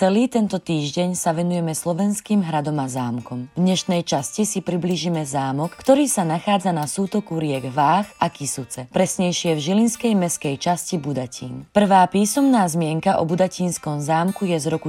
Celý tento týždeň sa venujeme slovenským hradom a zámkom. V dnešnej časti si priblížime zámok, ktorý sa nachádza na sútoku riek Váh a Kysuce, presnejšie v žilinskej mestskej časti Budatín. Prvá písomná zmienka o budatínskom zámku je z roku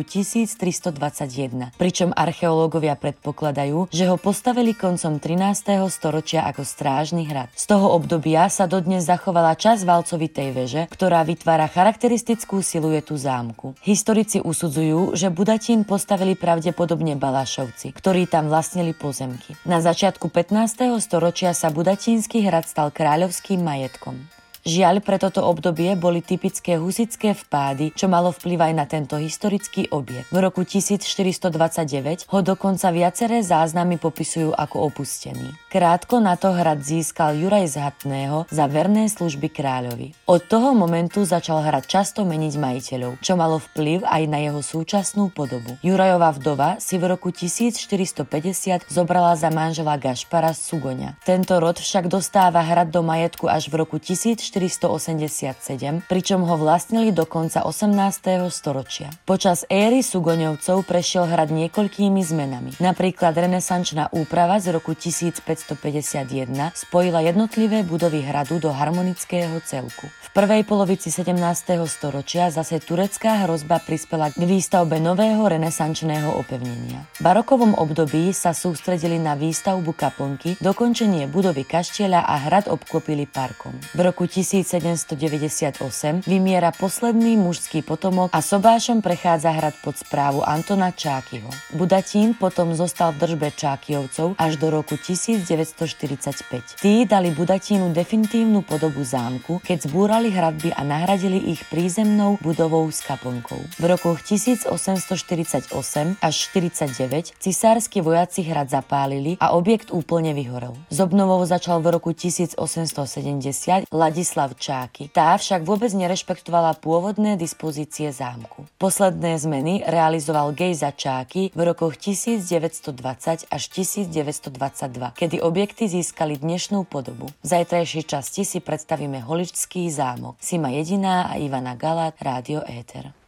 1321, pričom archeológovia predpokladajú, že ho postavili koncom 13. storočia ako strážny hrad. Z toho obdobia sa dodnes zachovala časť valcovitej veže, ktorá vytvára charakteristickú siluetu zámku. Historici usudzujú, že Budatín postavili pravdepodobne Balašovci, ktorí tam vlastnili pozemky. Na začiatku 15. storočia sa Budatínsky hrad stal kráľovským majetkom. Žiaľ, pre toto obdobie boli typické husitské vpády, čo malo vplyv aj na tento historický objekt. V roku 1429 ho dokonca viaceré záznamy popisujú ako opustený. Krátko na to hrad získal Juraj z Hatného za verné služby kráľovi. Od toho momentu začal hrad často meniť majiteľov, čo malo vplyv aj na jeho súčasnú podobu. Jurajova vdova si v roku 1450 zobrala za manžela Gašpara z Sugoňa. Tento rod však dostáva hrad do majetku až v roku 1487, pričom ho vlastnili do konca 18. storočia. Počas éry Sugoňovcov prešiel hrad niekoľkými zmenami. Napríklad renesančná úprava z roku 1551 spojila jednotlivé budovy hradu do harmonického celku. V prvej polovici 17. storočia zase turecká hrozba prispela k výstavbe nového renesančného opevnenia. V barokovom období sa sústredili na výstavbu kaplnky, dokončenie budovy kaštieľa a hrad obklopili parkom. V roku 1798 vymiera posledný mužský potomok a sobášom prechádza hrad pod správu Antona Čákyho. Budatín potom zostal v držbe Čákyovcov až do roku 1945. Tí dali Budatínu definitívnu podobu zámku, keď zbúrali hradby a nahradili ich prízemnou budovou s kaplnkou. V rokoch 1848 až 49 cisársky vojaci hrad zapálili a objekt úplne vyhorel. S obnovou začal v roku 1870 Ladislav Čáky. Tá však vôbec nerešpektovala pôvodné dispozície zámku. Posledné zmeny realizoval Gejza Čáky v rokoch 1920 až 1922, kedy objekty získali dnešnú podobu. V zajtrajšej časti si predstavíme Holičský zámok. Sima Jediná a Ivana Galát, Rádio Éter.